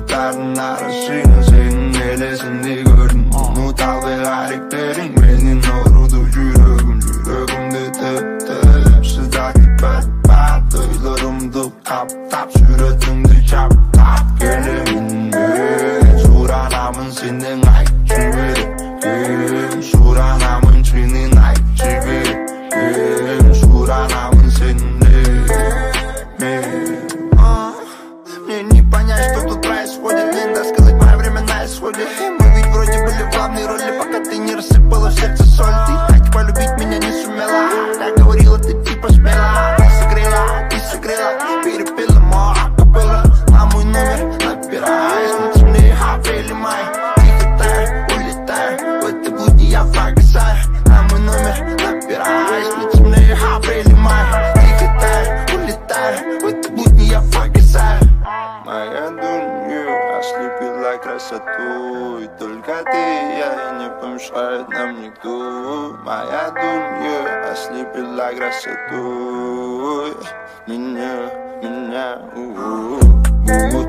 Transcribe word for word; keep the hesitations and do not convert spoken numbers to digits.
Bulutların arasına senin elesini gördüm. Unutal ve hariklerin benim orudu yüreğim. Yüreğimde tep tep sıcak berbat. Duylarımda tap tap suratımda çap tap. Geleminme suranamın senin ay çivirim. Suranamın senin ay çivirim. Suранамын seninle. Мне не понять, что тут происходит. Нельзя сказать, мое время на исходе. Мы ведь вроде были в главной роли, пока ты не рассыпала в сердце соль. Ты так полюбить меня не сумела. Я говорила, ты типа смела. Ты согрела, ты согрела. Перепила мой акапелла. На мой номер набирай. Снится мне апрель и май. Тихо таю, улетаю. В этой блуде я погасаю. На мой номер набирай. Снится мне апрель и май. Тихо таю, улетаю. В этой блуде я погасаю. Моя дунья ослепила красотой. Только ты и я, и не помешает нам никто. Моя дунья ослепила красотой. Меня, меня, у-у-у.